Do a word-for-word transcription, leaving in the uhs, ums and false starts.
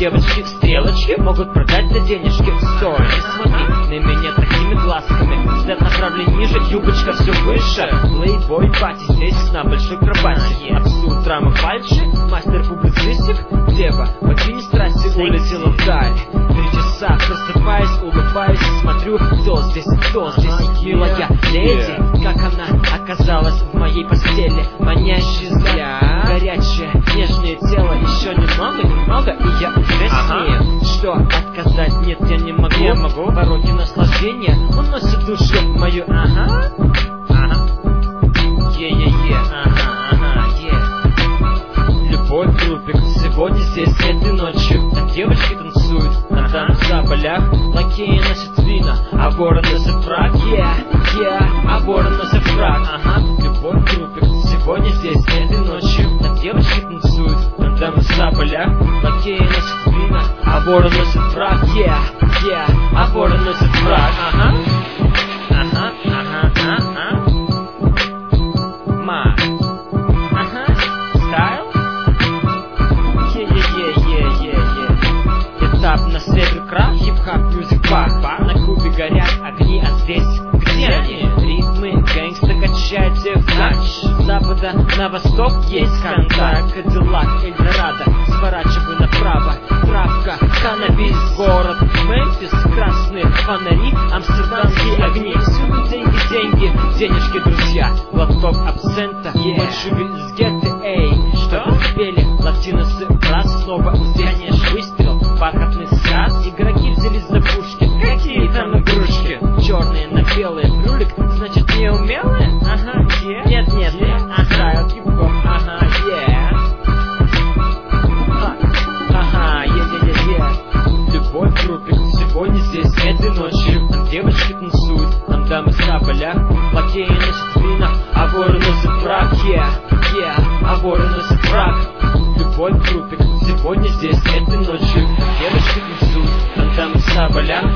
девочки стрелочки могут продать за денежки. Стой, не смотри на меня такими глазками. Взгляд направлен ниже, юбочка все выше. Плейбой пати, здесь на большой кровати. Абсурд, драма, фальши, мастер-публицистик. Дева, богиня страсти улетела вдаль. Три часа просыпаюсь, улыбаюсь, смотрю, кто здесь, кто здесь. Милая леди, как она оказалась в моей постели. Манящий взгляд, горячее, нежное тело. Еще немного, немного, и я уже с ней. Что отказать? Нет, я не могу. Я могу. Пороки наслаждения уносят душу мою. Ага, ага. Е-е-е, ага, ага, е. Любовь, трупик, сегодня здесь, этой ночью. Там девочки танцуют, на танцах в полях. Лакеи носят вина, а ворон носит фраг. Yeah, yeah, а ворон носит фраг. Ага, любовь, трупик, сегодня здесь, этой ночью. Там девочки танцуют, на танцах в полях. Лакеи носят вина, а ворон носит фраг. Yeah, yeah, а ворон носит фраг. Ага, ага, ага, ага. Ма, ага, стайл. Е-е-е-е-е-е. Этап на север крах, хип-хап, мюзик, бах. На Кубе горят огни, а здесь где они? Ритмы гэнгста качайте в тач. С запада на восток есть контакт. Кадиллак, Эльдорадо, сворачивай направо. Травка, каннабис, город Мемфис, красные фонари, амстердамские огни. Всюду деньги, деньги, денежки, друзья. Глоток абсента, фальшивый из гетто, эй. Что пели латиносы, раз снова здесь. Конечно, выстрел, бархатный сказ. Игроки взялись за пушки, какие там игрушки. Черные на белые, брюлик, значит неумелые? Ага, е. Нет, нет, нет, ага, хип-хоп, ага, е. Ага, е-е-е-е. Любовь, трупик, сегодня здесь, этой ночью. Там девочки танцуют, там дамы на полях. Лакеи носят вина, а воры носят фраг. Yeah, yeah, а воры носят фраг. Любовь, трупик, сегодня здесь, этой ночью. Девочки танцуют, там дамы на полях.